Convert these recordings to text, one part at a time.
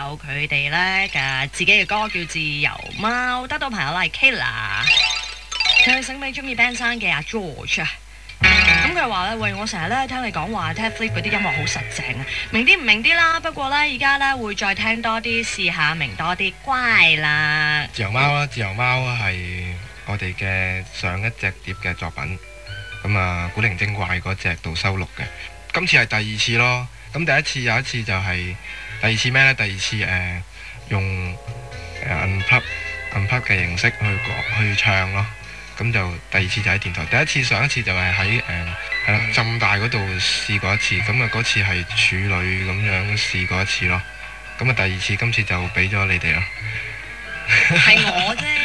佢哋咧嘅自己嘅歌叫《自由貓》，得到朋友啦係 Kayla， 佢醒俾中意 band 山嘅阿 George 啊。咁佢話咧，喂，我成日咧聽你講話 Ted Flip 嗰啲音樂好實淨啊，明啲唔明啲啦。不過咧，而家咧會再聽多啲，試下明多啲，乖啦。 自由貓啦，自由貓係我哋嘅上一隻碟嘅作品，咁啊古靈精怪嗰隻度收錄嘅。今次係第二次咯，咁第一次有一次就係、第二次咩呢？第二次用unplug 嘅形式去唱咯。咁就第二次就喺電台，第一次上一次就係喺浸大嗰度試過一次，咁啊嗰次係處女咁樣試過一次咯，咁啊第二次今次就俾咗你哋咯， 係我啫。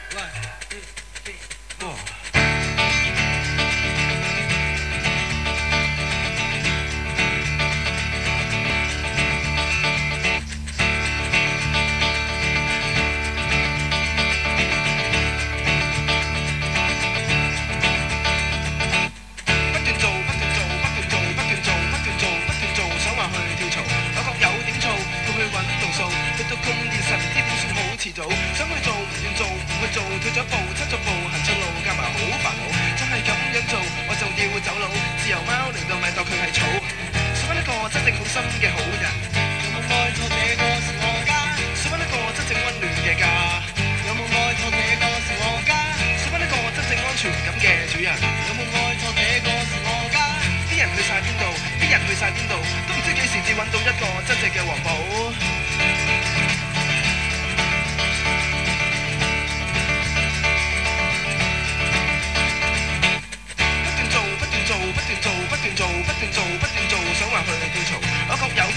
想去做唔願做，唔去做退咗步，七咗步行出路，加埋好煩惱，真係咁樣做我就要走佬。自由貓嚟到咪當佢係草，想揾一個真正好心嘅好人，有冇愛錯這個是我家？想揾一個真正溫暖嘅家，有冇愛錯這個是我家？想揾一個真正安全感嘅主人，有冇愛錯這個是我家？啲人去晒邊度？啲人去晒邊度？都唔知幾時至揾到一個真正嘅環保。